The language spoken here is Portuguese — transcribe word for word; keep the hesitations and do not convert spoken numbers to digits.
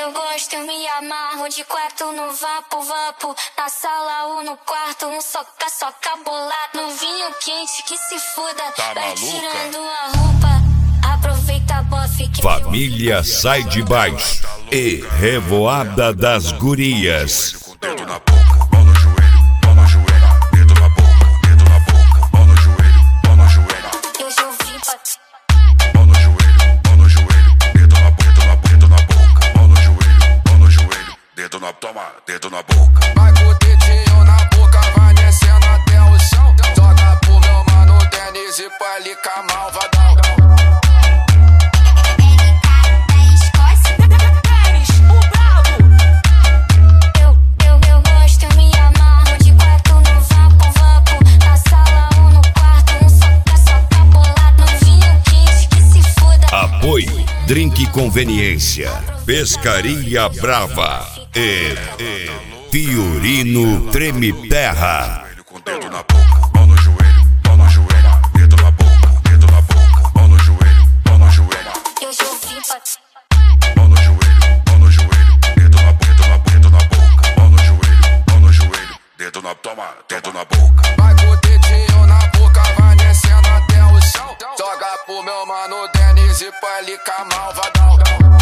eu gosto, eu me amarro de quatro no vapo, vapo. Na sala ou no quarto, um soca, soca bolado. No vinho quente que se foda, tá vai maluca? tirando a roupa. Aproveita a bofe que Família sai de baixo e Revoada das Gurias. Dedo na boca, mão no joelho, mão no joelho, dedo na boca, dedo na boca, mão no joelho, mão no joelho. eu já ouvi bater. Mão no joelho, mão no joelho, dedo na boca, dedo na boca, dedo na boca, mão no joelho, mão no joelho, dedo na toma, dedo na boca. Vai com o dedinho na boca, vai descendo até o chão. Joga pro meu mano Denis e pra ele cá malvadão. Apoio Drink Conveniência, Pescaria Brava e, e Fiorino Treme Terra. Com dedo na boca, mão no joelho, mão no joelho, dedo na boca, dedo na boca, mão no joelho, mão no joelho. eu já ouvi bater. Mão no joelho, mão no joelho, dedo na boca, dedo na boca, dedo na boca, mão no joelho, mão no joelho, dedo na toma, dedo na boca. Vai com o dedinho na boca, vai descendo até o chão. Joga pro meu mano Denis e pra ele cá malvadão.